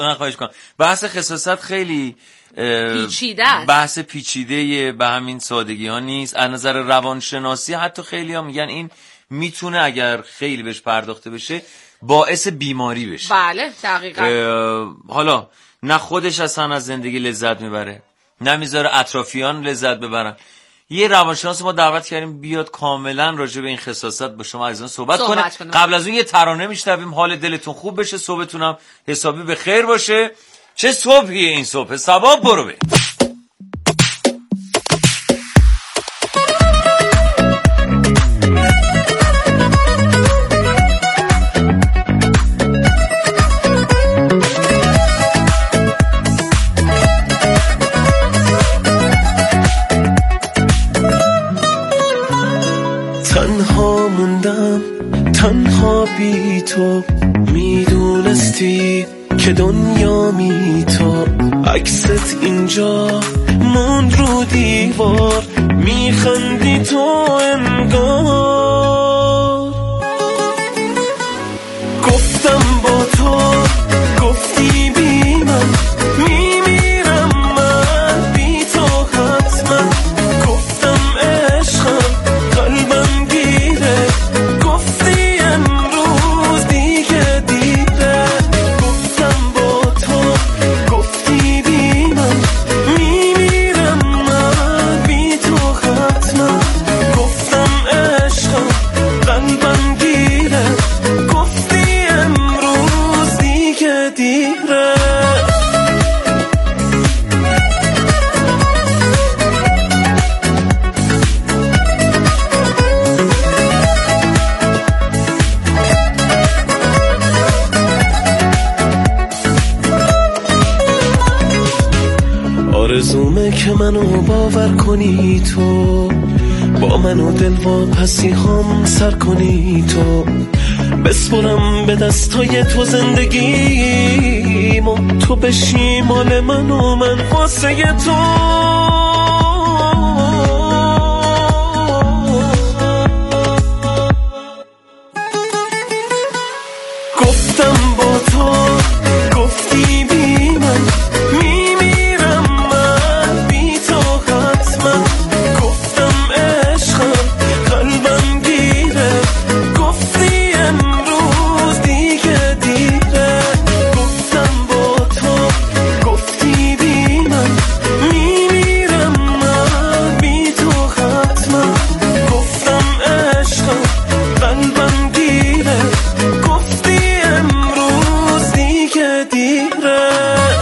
من خواهش کنم. بحث خساست خیلی پیچیده است. بحث پیچیده به همین سادگی ها نیست. از نظر روانشناسی حتی خیلی ها میگن این میتونه اگر خیلی بهش پرداخته بشه باعث بیماری بشه. بله دقیقاً. حالا نه خودش اصلا از زندگی لذت میبره، نه میذاره اطرافیان لذت ببرن. یه روانشناس ما دعوت کردیم بیاد کاملا راجع به این خساست با شما عزیزان صحبت کنه. قبل از اون یه ترانه میشنویم حال دلتون خوب بشه، صبحتون هم حسابی به خیر باشه. چه صبحیه این صبح صبا برو به تنها موندم، تنها بی تو، میدونستی که دنیا می تو، عکست اینجا موند رو دیوار، میخندی تو انگار. گفتم با تو، گفتی بی من میمیرم، من بی تو حتما. گفتم عشقم قلبم گیره، گفتی امروز دیگه دیره. گفتم با تو، گفتی بی من میمیرم، من بی تو حتما. گفتم عشقم قلبم گیره، گفتی امروز دیگه دیره. آرزومه که منو باور کنی تو، با منو دل واپسی هم سر کنی تو، بسپرم به دستای تو زندگیمو، تو بشی مال من و من واسه تو. گفتم با تو، گفتی بی من میمیرم، من بی تو حتما. گفتم عشقم قلبم گیره، گفتی امروز دیگه دیره. گفتم با تو، گفتی بی من میمیرم، من بی تو حتما. گفتم عشقم قلبم گیره، گفتی امروز دیگه دیره.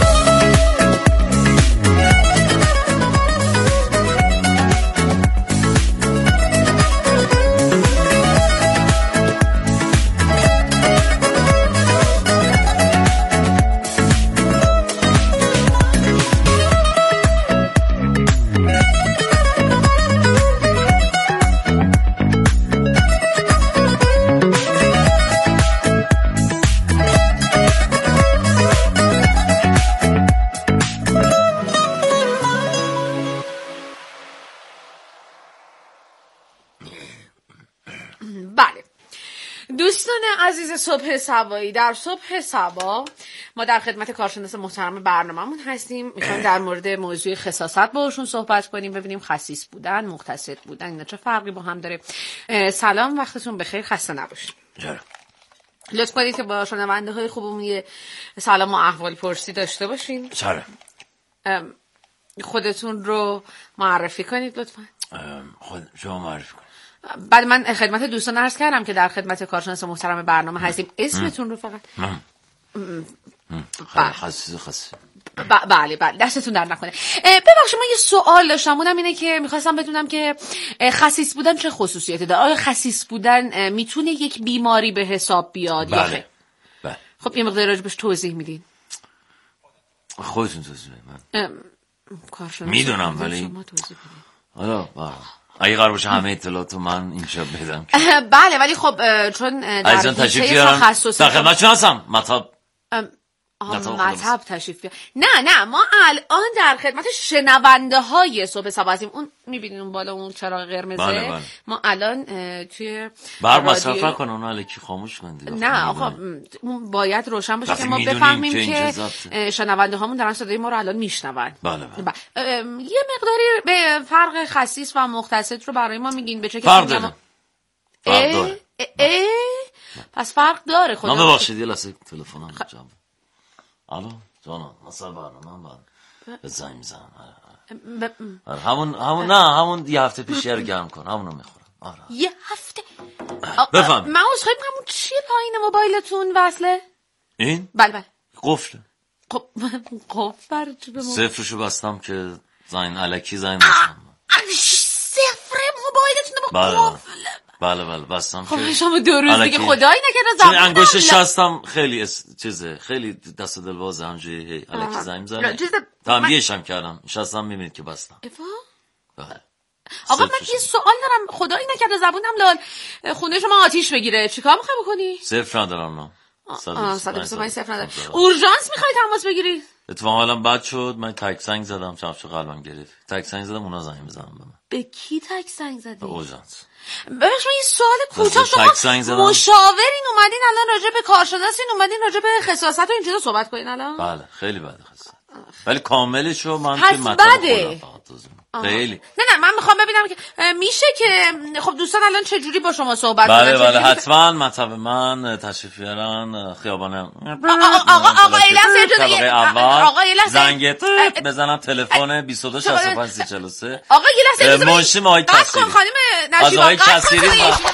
بله دوستان عزیز صبح صبایی، در صبح صبا ما در خدمت کارشناس محترم برنامه‌مون هستیم. میخوایم در مورد موضوع خساست باهاشون صحبت کنیم، ببینیم خسیس بودن، مقتصد بودن اینا چه فرقی با هم داره. سلام، وقتتون بخیر، خسته نباشید. لطف کنید که با شنونده های خوبمون یه سلام و احوال پرسی داشته باشین. خودتون رو معرفی کنید لطفا. خود شما معرفی کنید. بعد من خدمت دوستان عرض کردم که در خدمت کارشناس محترم برنامه هستیم. اسمتون رو فقط خاص. بله دستتون در نکنه. ببخشید من یه سوال داشتم، اونم اینه که میخواستم بدونم که خسیس بودن چه خصوصیتی داره؟ آیا خسیس بودن میتونه یک بیماری به حساب بیاد؟ بله. خب یه مقدار راجبش توضیح میدین؟ خودتون توضیح بدین. کارشناس میدونم ولی حالا اگه قرار باشه همه اطلاعاتو من اینجا بدم. بله ولی خب چون در حیطه تخصص در خدمتتون هستم. مطلب مطب تشریف بیار. نه ما الان در خدمت شنونده های صبح صبا هستیم. اون میبینین اون بالا اون چراغ قرمزه؟ بله. ما الان توی برق مصرف نکنه، اون الکی خاموش کن دیگه. نه آقا اون باید روشن باشه که ما بفهمیم که شنونده هامون دارن صدای ما رو الان میشنون. بله. یه مقداری به فرق خصیص و مختصر رو برای ما میگین به چه فرق داره. پس فرق داره. خدا من ببخشید یه لحظه تلفنم جواب. الو جانم مثلا برنامه به زنگ میزنم. همون یه هفته پیش رو گرم کن، همونو میخورم. یه هفته بفهم. من عذرخواهی میکنم اون چیه پایین موبایلتون وصله؟ این؟ بله قفله. قفل برای چی به موبایل؟ صفرشو بستم که زنگ الکی زنگ نزنم. صفر موبایلتون با قفل؟ بله بستم. خب شما 2 روز دیگه خدایی نکرده زبونم انگشتش هستم خیلی چیزه، خیلی دست و دل بازه، همجوری الکی زنگ میزنه. تنبیهش هم کردم، نشستم میبینید که بستم. بله. آقا من یه سوال دارم، خدایی نکرده زبونم لال خونه شما آتیش بگیره چیکار میخوای بکنی؟ صفر ندارم نه. 125 صفر ندارم. اورژانس میخوای تماس بگیری؟ اتفاقا حالم بد شد، من تک سنگ زدم، چپش قلبم گرفت. تک سنگ زدم، اونا زنگ بزنم به من. به کی تک سنگ زدی؟ به اورژانس. ببخشید یه سوال کوتاه، شما مشاورین اومدین الان راجع به کارشناسین اومدین راجع به خصاصت و این چیزا صحبت کنین الان؟ بله خیلی بده خصاصت، ولی کاملشو من که مطلب خودم خیلی. نه من میخوام ببینم که میشه که خب دوستان الان چه جوری با شما صحبت کنن. بله حتما مطلب من تشریف بیارن خیابان آقا طبقه اول زنگ بزنم تلفن 22 65 43. آقا یه لحظه منشی ماهای کسیری خانم نشیبان کسیری.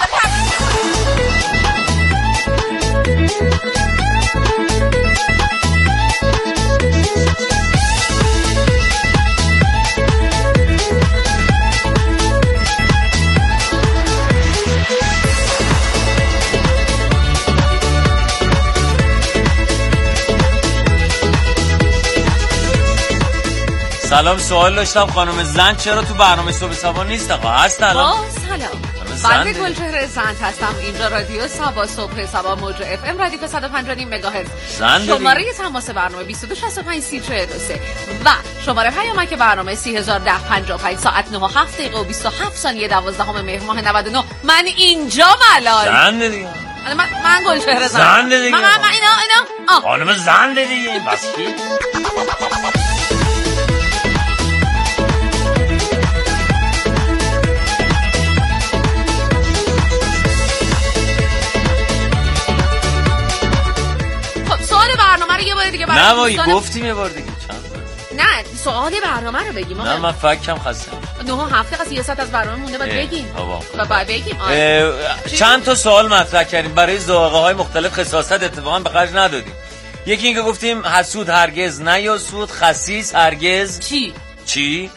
سلام، سوال داشتم خانم زند چرا تو برنامه صبح صبا نیست؟ آقا هست الان. سلام، بنده گلچهره زند هستم. اینجا رادیو صبا صبح صبا موج اف ام ردیف 105 مگاهرتز. شماره تماس برنامه 22 65 30 43 و شماره پیامک برنامه 301055 ساعت 9 و 7 دقیقه و 27 ثانیه 12 مهر ماه 99. من اینجا ملال زند دیگه. من گلچهره زند دیگه. من اینا خانم زند دیگه. بس کی؟ نه وای گفتیم یه بار دیگه نه سوال برنامه رو بگیم. نه من فکرم خسته 9 هفته قصد 1 ساعت از برنامه مونده باید بگیم باید بگیم. چند تا سوال مطرح کردیم برای ذائقه های مختلف خصاصت اتفاقا به خرج ندادیم. یکی اینکه گفتیم حسود هرگز نیاسود، خسیس هرگز چی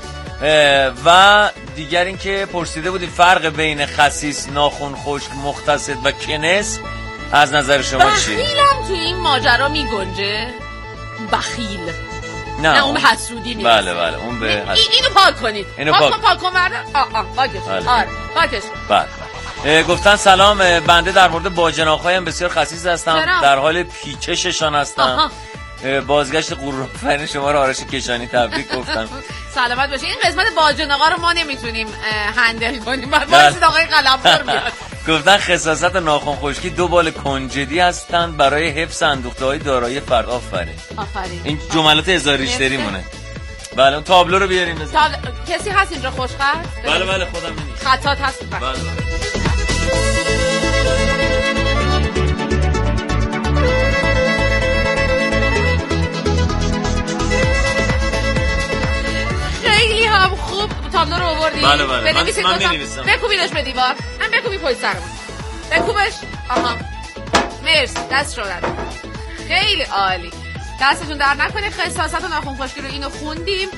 و دیگر اینکه پرسیده بودیم فرق بین خسیس، ناخن خشک، مختصد و کنس از نظر شما چیه؟ بخیلم تو این ماجرا میگنجه؟ بخیل نه اون حسودی نیست. بله اون به اینو پاک کنید. پاک کن مرد. پاکش. آره پاکش. بله. گفتن سلام، بنده در مورد باجناق‌هایم بسیار خسیس هستم، در حال پیچششان هستم. بازگشت غرورآفرین شما رو آرش کشانی تبریک گفتم. سلامت باشید. این قسمت باجناقا رو ما نمیتونیم هندل کنیم، باید آقای قلمدار بیاد. گفتن خصاصت ناخن خشکی 2 بال کنجدی هستند برای حفظ اندوخته‌های دارایی فرد. آفرین. این جملات هزار ریشتری مونه. بله اون تابلو رو بیاریم بزنیم. کسی هست اینجا خوشخط؟ بله خودم می‌بینم. خطات هست. بله. خیلی هم خوب تابلو رو آوردی. بله من می‌نویسم. بکوبیدش به دیوار. من بکوبی پشت سرمون. بکوبش. مرسی، دست شدن. خیلی عالی، دستتون در نکنه. خصاصت و ناخن خشکی رو اینو خوندیم.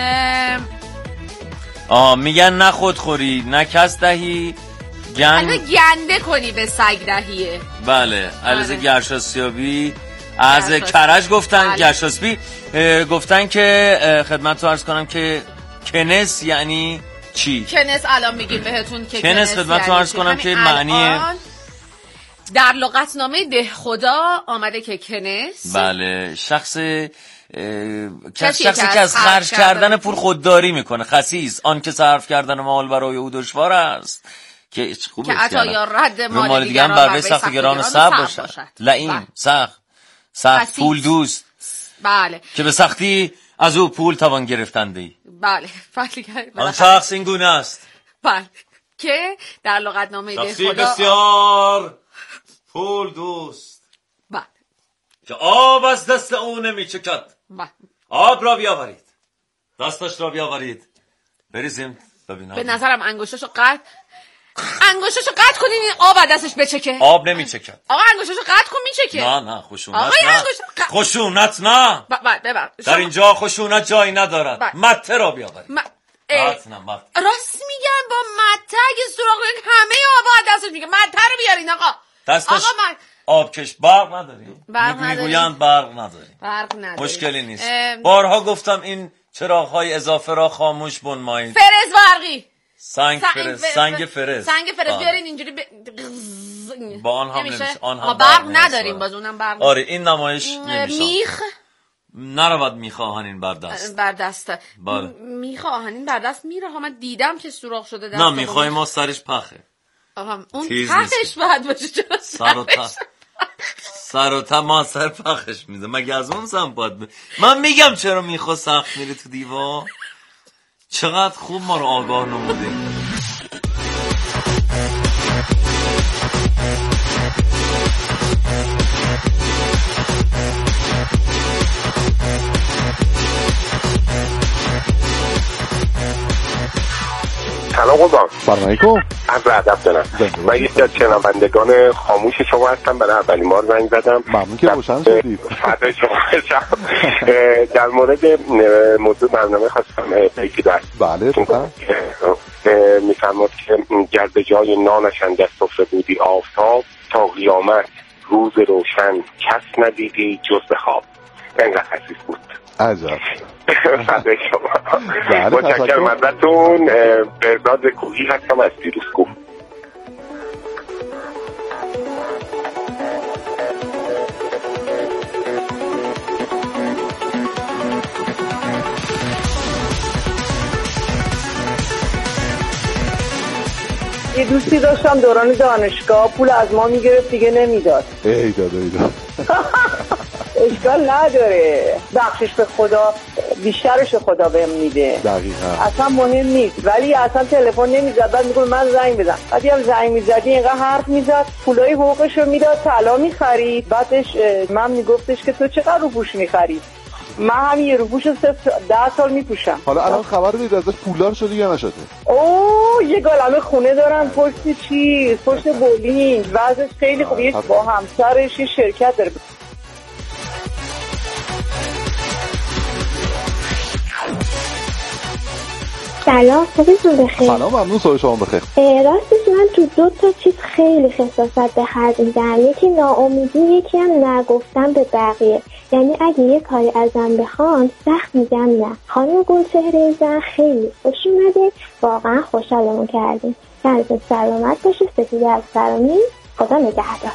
میگن نه خود خوری نه کس دهی گنده کنی به سگ دهیه. بله علیزه گرشاسیابی از کرج گفتن. گرشاسبی گفتن که خدمت رو عرض کنم که کنس یعنی چی؟ کنس الان میگیم بهتون که کنس خدمت رو عرض کنم که معنی در لغتنامه دهخدا آمده که کنس بله شخصی که از خرج کردن پول خودداری میکنه. خسیس آن که صرف کردن مال برای او دشوار است که عطا یا رد مال دیگران بر وی سخت گران و صعب باشد. لئیم سخت پول دوست بله که به سختی از او پول توان گرفتندی. بله آن شخص این گونه است بله که در لغتنامه شخصی بسیار پول دوست بله که آب از دست او نمیچکد. بله آب را بیاورید، دستش را بیاورید بریزیم ببینم. به نظرم انگشتشو قطع کنین این آب از دستش بچکه. آب نمیچکد. آقا انگشتشو قطع کن میچکه. نه خشونت نه. در اینجا خشونت جایی ندارد. مته را بیاورید. راست میگن با مته اگه سراغ همه آب از دستش میگه مته رو بیارین آقا. دستش آبکش برق نداریم. میگویند برق نداریم. مشکلی نیست. بارها گفتم این چراغ‌های اضافه را خاموش بنمایید. فرز برقی. سنگ فرز بیارین اینجوری با آن هم نمیشه. ما برق نداریم باز اونم برق. آره این نمایش نمیشه. میخ نرود میخ آهنین بر دست. میخ آهنین بر دست میره ها. من دیدم که سوراخ شده دست. نه میخوای ما سرش پخه. اون تهش باید باشه. سر و تا ما سر پخش میده. مگه از اون سم باید من میگم چرا میخوا سخت میره تو دیوار. چقدر خوب ما رو آگاه نموده. سلام قربان. سلام علیکم. عرض ادب دارم. من یکی از شنوندگان خاموش شما هستم. برای اولین بار زنگ زدم. ممنون که روشن شدید. فدای شما بشم. در مورد موضوع برنامه خواستم بگید. بله بفرمایید. میفرماد که گر به جای نانش اندر سفره بودی آفتاب تا قیامت روز روشن کس ندیدی جز به خواب. اینقدر خسیس بود. عجب. فدای شما. متشکرم ازتون. بهزاد کوهی هستم از پیروزکوه. یه دوستی داشتم دوران دانشگاه پول از ما میگرفت دیگه نمیداد. ای داد اشکال نداره، بخشش به خدا بیشترش خدا بهم میده. دقیقاً اصلا مهم نیست. ولی اصلا تلفن نمیزد. بعد میگم من زنگ بزن. بعدی هم زنگ میزدی اینقدر حرف میزد، پولای حقوقش رو میداد، طلا میخرید. بعدش من میگفتش که تو چقدر روپوش میخرید؟ من هم یه روپوش 10 سال میپوشم. حالا الان خبر دارید ازش پولدار شده یا نشده؟ یه گالمه خونه دارن پشت بولینگ. وضعش خیلی خوبه. با همسرش یه شرکت داره. سلام، صبحتون بخیر. سلام، ممنون، صبح شما بخیر. راستش من تو 2 تا چیز خیلی خساست به خرج میدم. یکی ناامیدی، یکی هم نگفتم به بقیه. یعنی اگه یه کاری ازم بخوان سخت میگم نه. خانم گلچهره زن خیلی خوش اومده، واقعا خوشحالمون کردیم. سرتون سلامت باشه. سپیده از سرامی. خدا نگهدار.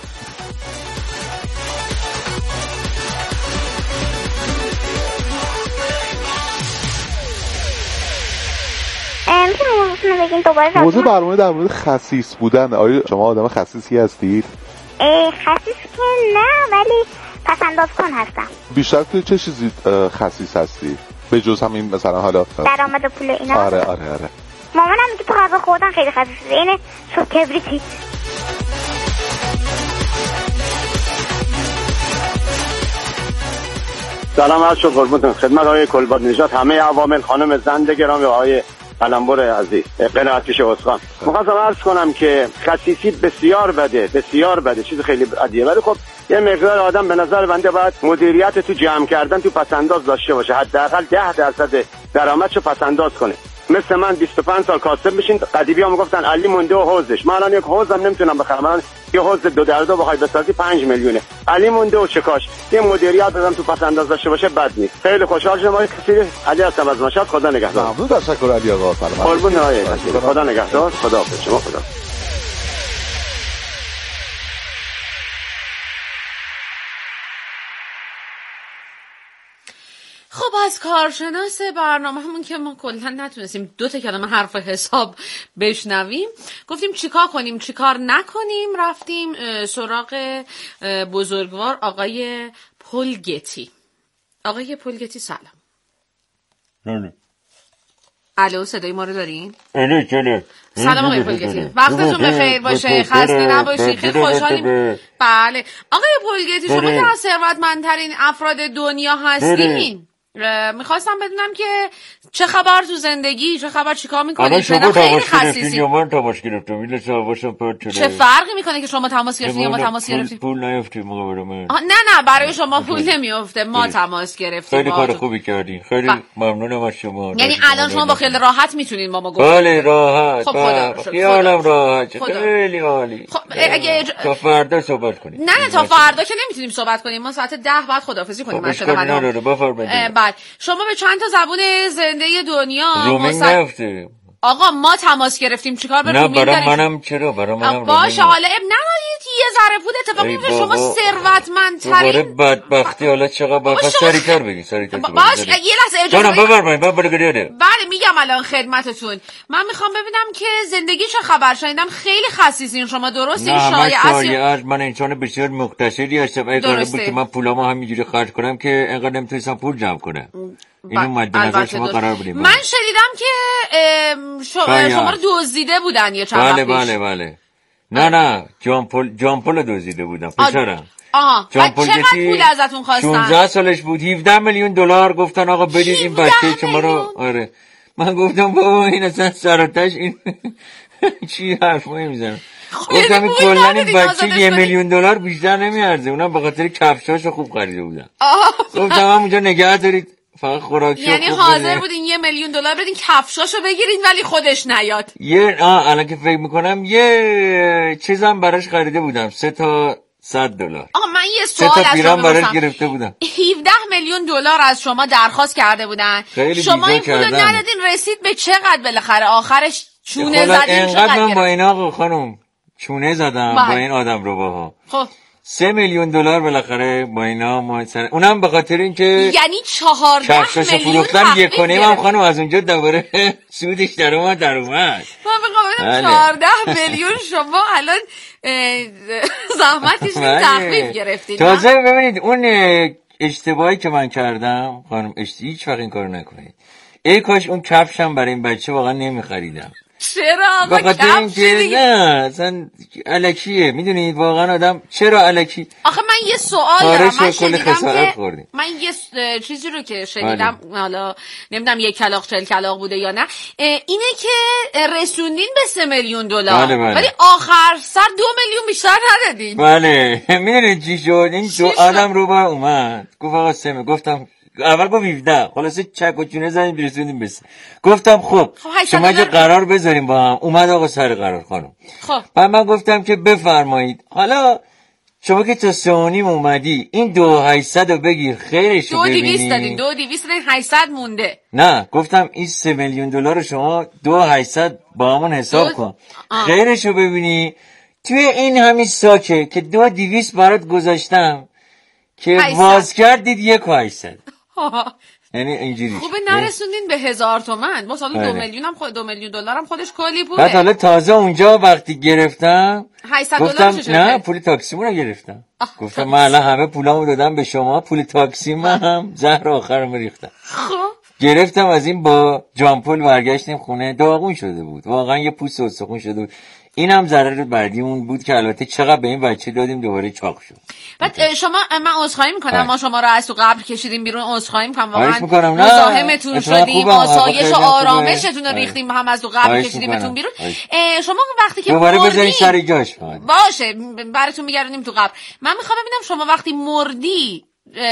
موضوع برنامه در مورد خسیس بودن. آیا شما آدم خسیسی هستید؟ خسیس که نه، ولی پسنداز کن هستم. بیشتر که چه چیزی خسیس هستی؟ به جز همین مثلا حالا درآمد پول اینا؟ آره. مامانم میگه تو غذا خوردن خیلی خسیسی. اینه شو کبریتی. سلام عرض شد قربونتون. خدمت آقای کلباد نژاد، همه عوامل، خانم زنده گرامی و آقای قلمبر عزیز قناعتیش استخوان. می‌خواستم عرض کنم که خسیسی بسیار بده، چیز خیلی عادیه. ولی خب یه مقدار آدم به نظر بنده باید مدیریت تو جمع کردن تو پسنداز داشته باشه. حداقل 10% درآمدشو پسنداز کنه. مثل من 25 سال کاسب بشین. قدیمی ها میگفتن علی مونده و حوزش. من الان یک حوزم نمیتونم بخرم. من یه حوز 2 در 2 بخوای بسازی 5 میلیونه. علی مونده و چکاش. یه مدیریت آدم تو پس انداز داشته باشه بد نیست. خیلی خوشحال شدم آقای کثیر. علی هستم از مشهد. خدا نگهدار. ممنون، تشکر علی آقا. سلام. قربون آقای کثیر. خدا نگهدار. خدا حافظ شما. خدا خب از کارشناس برنامه‌مون که ما کلا نتونستیم 2 کلمه حرف حساب بشنویم، گفتیم چیکار کنیم چیکار نکنیم، رفتیم سراغ بزرگوار آقای پولگتی. آقای پولگتی سلام. نه. الو صدای ما رو دارین؟ الو. سلام آقای پولگتی، وقتتون بخیر باشه، خسته نباشید، خیلی خوشحالیم. بله آقای پولگتی، شما که از ثروتمندترین افراد دنیا هستین، میخواستم بدونم که چه خبر تو زندگی، چه خبر، چیکار میکنید؟ شما خیلی خسیسین. یا من تماس گرفتم این حسابشم پرت شده. چه فرقی میکنه که شما تماس گرفتین یا ما تماس گرفتیم؟ پول نیافتیم مقابل من. نه برای شما پول نمیافته، ما تماس گرفتیم. خیلی کار خوبی کردین، خیلی ممنونم از شما. یعنی الان شما با خیلی راحت میتونین با ما گفتگو کنید؟ بله راحت. خب خدا خیالم راحت، خیلی عالی. خب اگه تا فردا صحبت کنیم. نه تا فردا که نمیتونیم صحبت کنیم، ما ساعت 10 بعد خداحافظی کنیم. بعد شما به چند تا زبون زنده دنیا آقا ما تماس گرفتیم، چیکار به رومین داریم؟ برای منم چرا؟ برای منم باشه حالا نمایید یه ذره پول اتفاق میفته، شما ثروتمندترین. دوباره بدبختی حالا چقدر باید سریعتر بگی سریعتر. باش یه لحظه اجازه بدید. بفرمایید بله میگم الان خدمتتون. من میخوام ببینم که زندگی چه خبر، شنیدم خیلی خسیسین شما، درسته؟ شایعه من انسان بسیار مقتصدی هستم، اگه بود که من پولامو همینجوری خرج کنم که انقدر نمیتونستم پول جمع کنم. اینو مد نظر شما قرار بدیم. من شنیدم که شما رو دزدیده بودن یه چند وقت پیش. بله. نه جامپول دزدیده بودن پسرم. چقدر پول ازتون خواستن؟ 16 سالش بود، 17 میلیون دلار گفتن آقا بدید این بچه شما رو. آره من گفتم بابا این اصلا سراتش این چی حرفایی میزنم. گفتم این کلا این بچه 1 میلیون دلار بیشتر نمیارزه، اونم به خاطر کفشاشو خوب خریده بودن. گفتم همونجا نگه دارید فقط خوراکی. یعنی حاضر بودین 1 میلیون دلار بدین کفشاشو بگیرین ولی خودش نیاد. الان که فکر میکنم یه چیزم براش خریده بودم، 3 تا $100. من یه سوال از شما براش گرفته بودم. 17 میلیون دلار از شما درخواست کرده بودن، شما این پولو ندادین، رسید به چقدر بالاخره آخرش چونه زدین؟ چقدر من با این آقا خانم چونه زدم با این آدم رو باها. خب 3 میلیون دلار بالاخره با اینا ما اونم به خاطر اینکه یعنی 14 میلیون فروختم 1.5 خانم از اونجا دوباره سودش در اومد. من بگم 14 میلیون شما الان زحمتش تخفیف گرفتید. تازه ببینید اون اشتباهی که من کردم خانم، هیچ وقت این کارو نکنید. ای کاش اون کفشم برای این بچه واقعا نمیخریدم. چرا آقا کفش دیگه؟ نه اصلا الکیه، میدونید واقعا آدم چرا الکی. آخه من یه سوال دارم، من شنیدم که من یه چیزی رو که شنیدم، حالا نمیدونم 1 کلاغ 40 کلاغ بوده یا نه، اینه که رسوندین به 3 میلیون دلار ولی آخر سر 2 میلیون بیشتر ندادین. بله میدونید چی شد؟ این دو آدم رو با اومد گفت آقا 3. گفتم اول گفت 17، خلاصه چک و چونه زدیم برسوندیم بس. گفتم خب شما چه قرار بذاریم با هم. اومد آقا سر قرار خانم. خب من گفتم که بفرمایید حالا شما که تا 3.5 اومدی این 2,800 رو بگیر خیرشو ببینی. 2,200 دادین، 2,200 دادین، 800 مونده. نه گفتم این 3 میلیون دلار رو شما 2,800 با همون حساب کن خیرشو ببینی. توی این همین ساکه که 2,200 برات گذاشتم که باز کردید 1,800. یعنی اینجوری خوبه نرسوندین به 1000 تومان. با سال 2 میلیون هم 2 میلیون دلار هم خودش کلی پوله. بعد حالا تازه اونجا وقتی گرفتم 800 گفتم نه پول تاکسیمو رو گرفتم. گفتم من الان همه پولامو دادم به شما، پول تاکسیم هم زهر آخرم ریختم. خب گرفتم از این با جامپول برگشتیم خونه، داغون شده بود واقعا، یه پوست استخون شده بود. اینم ضرر بعدی اون بود که البته چقدر به این بچه دادیم دوباره چاق شد. بعد شما من عذرخواهی میکنم ما شما رو از تو قبر کشیدیم بیرون، عذرخواهی میکنم واقعا مزاحمتون شدیم، آسایش و آرامشتون رو ریختیم هم از تو قبر کشیدیمتون بیرون. شما وقتی که دوباره بذارین سر جاش باشه براتون میگردونیم تو قبر. من میخوام ببینم شما وقتی مردی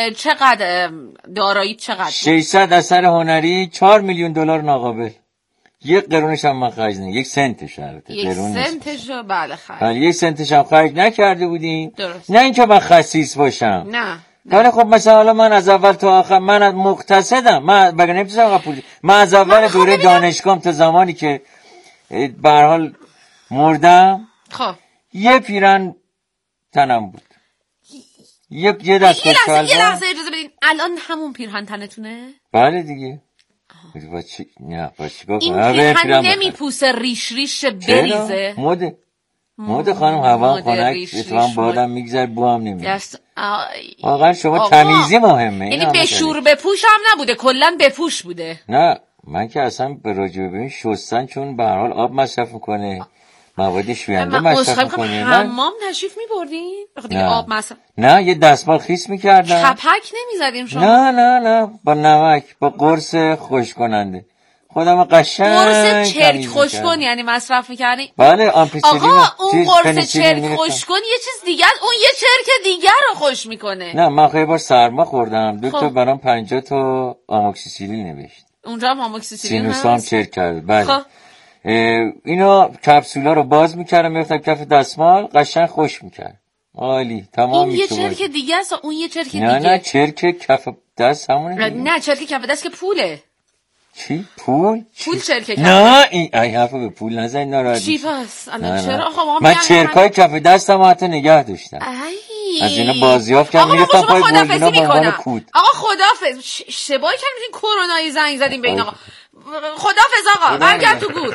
چقدر دارایی چقدر؟ 600 اثر هنری، 4 میلیون دلار ناقابل. 1 قرونش هم من خرج نه، 1 سنتش البته. 1 سنتش رو بله خرج. 1 سنتش هم خرج نکرده بودین. درست. نه اینکه من خسیس باشم. نه. ولی خب مثلا من از اول تا آخر من از مقتصدم. من بگم نمیتونم پول. من از اول دوره دانشگاهم تا زمانی که به هر حال مردم. خب. یه پیرن تنم بود. یه دست یه لحظه اجازه بدین. الان همون پیرهن تنتونه؟ بله دیگه. با چی کنم؟ این پیرهن نمیپوسه ریش بریزه؟ مده خانم، هوا خنک اتفاقا بادم میگذر بو هم نمیاد. واقعا شما تمیزی مهمه. یعنی بشور بپوش هم نبوده، کلا بپوش بوده. نه من که اصلا به راجع به این شستن، چون به هر حال آب مصرف میکنه، مواد شوینده مصرف میکنه. حمام تشریف میبردین؟ بخاطر آب مصرف؟ نه یه دستمال خیس میکردم. کپک نمیزدیم شما؟ نه با نمک، با قرص خوش کننده خودم قشنگ قرص چرک خوشکن یعنی مصرف میکردی؟ بله آمپیسیلین. آقا اون قرص چرک خوشکن یه چیز دیگه، اون یه چرک دیگر رو خوش میکنه. نه من خیلی بار سرما خوردم، دکتر برام 50 تا آموکسیسیلین نوشت. اونجا هم آموکسیسیلین هست؟ سینوسام چرک کرد. بله. اینا کپسولا رو باز میکردم میفتم کف دستمال، قشنگ خوش میکرد. عالی تمام. این یه چرک دیگه است، اون یه چرک دیگه. نه چرک کف دست همونه. نه چرک کف دست که پوله. چی؟ پول چرکه کف؟ نه این حرفو به پول نزن، ناراحت چی پس؟ الان چرا آقا من چرکای کف دستم حتی نگه داشتم. از اینا بازیافت کردم میرفتم پای گلدونا با عنوان کود. آقا خدافظ. اشتباهی کردیم کرونایی زنگ زدیم به این آقا. خدافظ آقا، برگرد تو گور.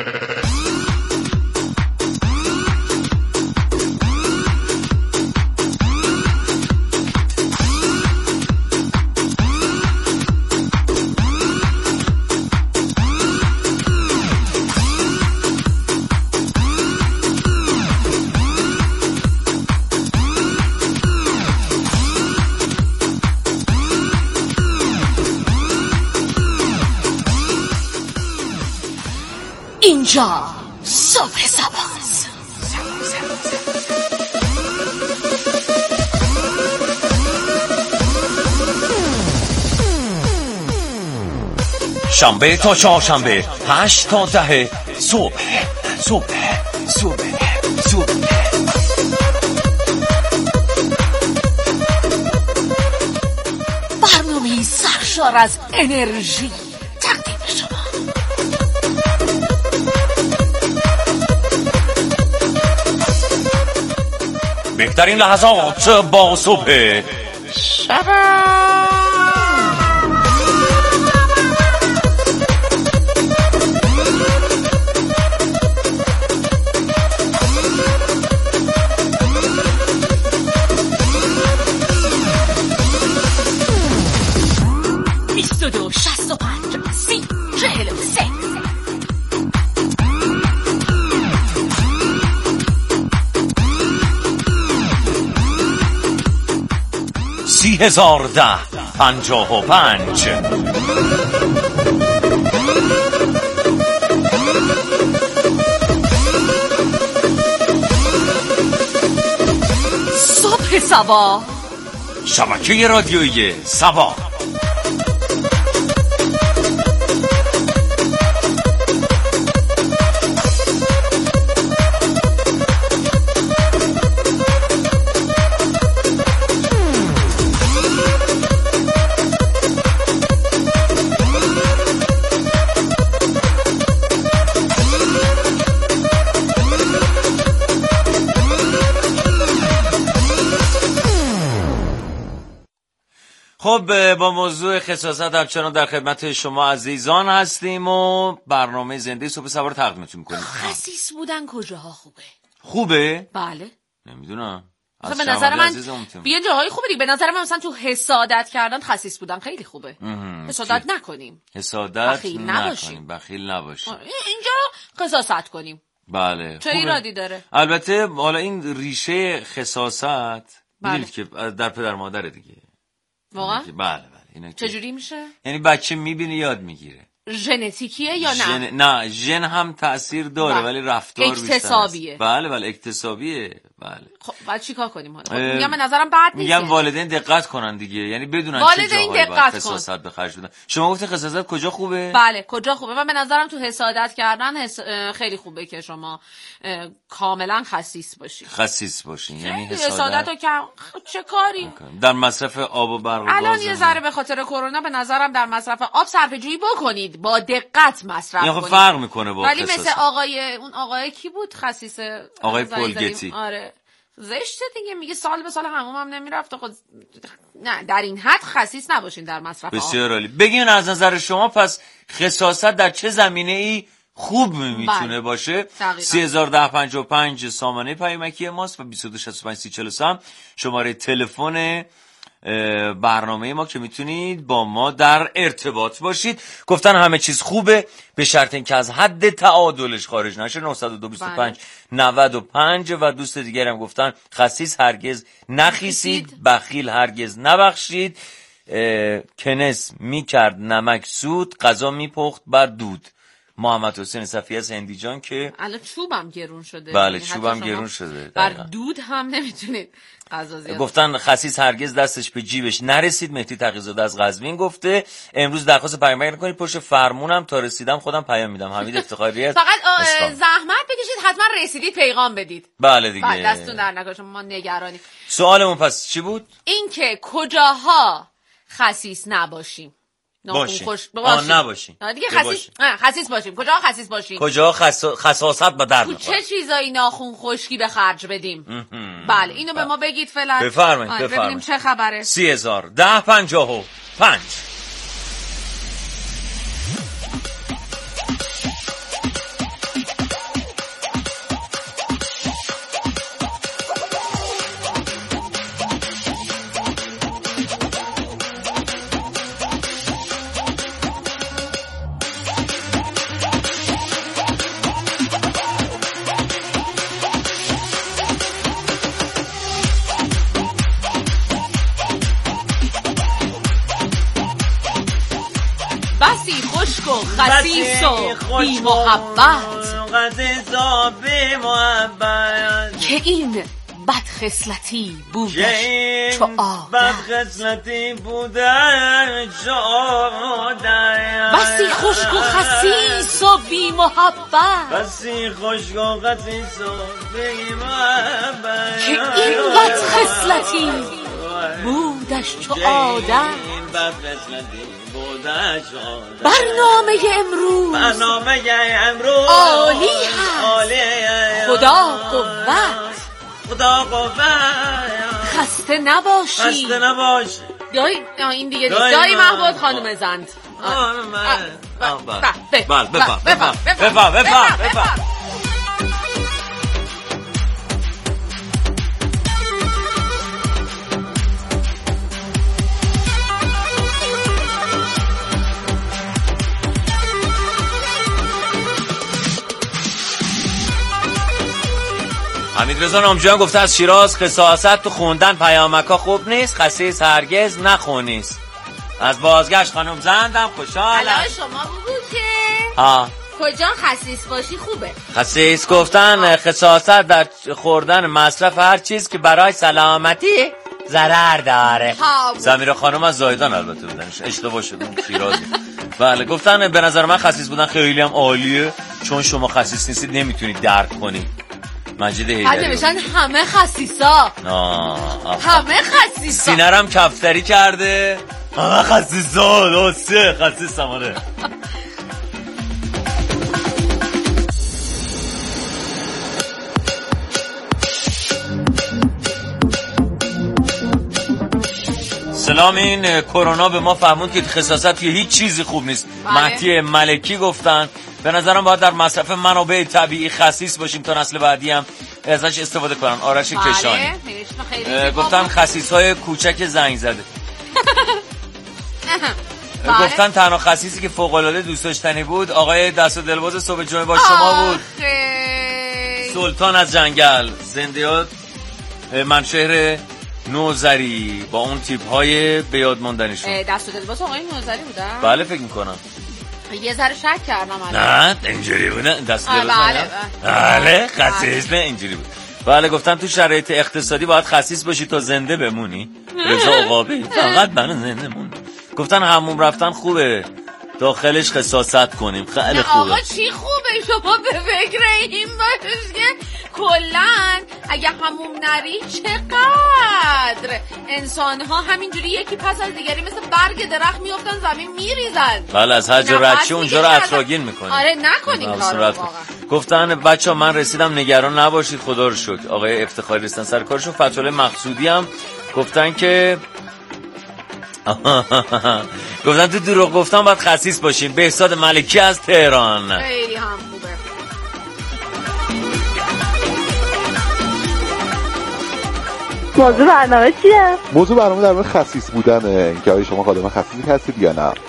اینجا صبح سباست. شنبه تا چهارشنبه 8 تا 10 صبح. برنامه‌ای سرشار از انرژی تقدیم به شما. بهترین لحظات با صبح $30,010.55. صبح سبا، شبکه رادیویی سبا. خب با موضوع خساست همچنان در خدمت شما عزیزان هستیم و برنامه زنده صبح سبا رو تقدیمتون میکنیم. خسیس بودن کجاها خوبه؟ بله نمیدونم، به نظر من بیا جاهای خوبه دیگه. به نظر من مثلا تو حسادت کردن خسیس بودن خیلی خوبه. حسادت نکنیم، بخیل نباشیم. اینجا خساست کنیم. بله چه ایرادی داره؟ البته حالا این ریشه خساست میدونید که در پدر مادر دیگه. واقعا؟ بله اینا چجوری میشه؟ یعنی بچه میبینه یاد میگیره. ژنتیکیه یا نه؟ نه ژن هم تأثیر داره ولی رفتار اکتسابیه. بله اکتسابیه. بله خب بعد چیکار کنیم حالا؟ میگم به نظرم بد نیست. میگم والدین دقت کنن دیگه، یعنی بدونن چه جاهایی باید خساست به خرج بدن. شما گفتین خساست کجا خوبه؟ بله کجا خوبه؟ من به نظرم تو حسادت کردن خیلی خوبه که شما کاملا خسیس باشین. یعنی حسادت رو کم چه کاری؟ در مصرف آب و برق و گاز الان یه ذره به خاطر کرونا به نظرم در مصرف آب صرفه‌جویی بکنید، با دقت مصرف کنید. فرق میکنه با ولی مثل اون آقای کی بود خسیس؟ آقای پولگتی. آره زشته دیگه، میگه سال به سال حمومم نمیرفته. خود نه در این حد خسیس نباشین در مصرف آب. بسیار عالی. بگین از نظر شما پس خساست در چه زمینه ای خوب میتونه باشه؟ 301055 سامانه پیامکی ماست و 2265 شماره تلفن برنامه ما که میتونید با ما در ارتباط باشید. گفتن همه چیز خوبه به شرط اینکه از حد تعادلش خارج نشه. 925 95 و دوست دیگر هم گفتن خسیس هرگز نخیسید، بخیل هرگز نبخشید، کنس میکرد نمک سود، غذا میپخت بر دود. محمد حسین صفی از هندیجان که الان چوبم گرون شده. بله چوبم گرون شده. بر دود هم نمیتونید غذا زیاد. گفتن خسیس هرگز دستش به جیبش نرسید. مهدی تقی‌زاده از قزوین گفته امروز درخواست پیام کنید پشت فرمونم تا رسیدم خودم پیام میدم. حمید افتخاری است. فقط زحمت بکشید حتما رسیدید پیغام بدید. بله دیگه. دستتون در نکنه ما نگرانیم. سوالمون پس چی بود؟ این که کجاها خسیس نباشیم. باشیم. نباشیم. دیگه خسیس باشیم. کجا خسیس باشیم؟ کجا خساست با درد می‌خوره؟ چه چیزایی ناخون خشکی به خرج بدیم؟ بله اینو به ما بگید فعلا. بفرمایید. ببینیم چه خبره. 301055 خسیس و بی محبت که این بدخصلتی بودش چو عادت. بسی خشک و خسیس و بی محبت که این بدخصلتی بودش چو عادت. برنامه امروز عالی هست. خدا قوت خسته نباشی. این دیگه دایی محبوب خانم زند. بفرم. حمید رضا نامجویان گفته از شیراز خساست تو خوندن پیامکا خوب نیست، خسیس هرگز نخونیست. از بازگشت خانم زندم خوشحالم. الان شما بگو که کجا خسیس باشی خوبه. خسیس گفتن خساست در خوردن مصرف هر چیز که برای سلامتی ضرر داره. زمیرا خانم از زایدان البته بودنش اشتباه شد شیرازی. بله گفتن به نظر من خسیس بودن خیلی هم عالیه چون شما خسیس نیستید نمیتونید درک کنید. مجید هیدری نمیشن همه خسیسا. همه خسیسا. سینرم کفتری کرده. همه خسیسا. دوسته خسیس هماره. سلام. این کرونا به ما فهموند که خساست توی هیچ چیزی خوب نیست. مهدی ملکی گفتن به نظرم باید در مصرف منابع طبیعی خسیس باشیم تا نسل بعدی هم ازش استفاده کنن. آرش کشانی گفتن خسیس‌های کوچک زنگ زده. گفتن تنها خسیسی که فوق‌العاده دوست داشتنی بود آقای دست و دلباز صبح جمعه با شما بود. سلطان از جنگل زندیات منشهر نوزری با اون تیپ های به یاد ماندنیشون. دست و دلباز آقای نوزری بودن؟ بله فکر میکنم. یه ذره شک کردم نه اینجوری بودن دست و دلباز. بله خسیس نه اینجوری بود. بله گفتن تو شرایط اقتصادی باید خسیس باشی تا زنده بمونی. رضا عقابی فقط من زنده مون. گفتن حموم رفتن خوبه داخلش خساست کنیم. خیلی خوبه. آقا چی خوبه شما به فکر این باشید که کلن اگه هموم نری چقدر انسان ها همینجوری یکی پس از دیگری مثل برگ درخت میافتن زمین میریزن. بله از هر جا رد شی اونجا رو اطراگین میکنیم. آره نکنیم کارو واقعا. گفتن بچه‌ها من رسیدم نگران نباشید خدا رو شکر. آقای افتخاری رسیدن سر کارشون. فتوله مقصودی هم گفتن که گفتن تو دروغ گفتن باید خسیس باشیم. بهزاد ملکی از تهران. خیلی هم خوبه. موضوع برنامه چیه؟ موضوع برنامه در مورد خسیس بودنه، اینکه آیا شما خادم خسیسی هستید یا نه.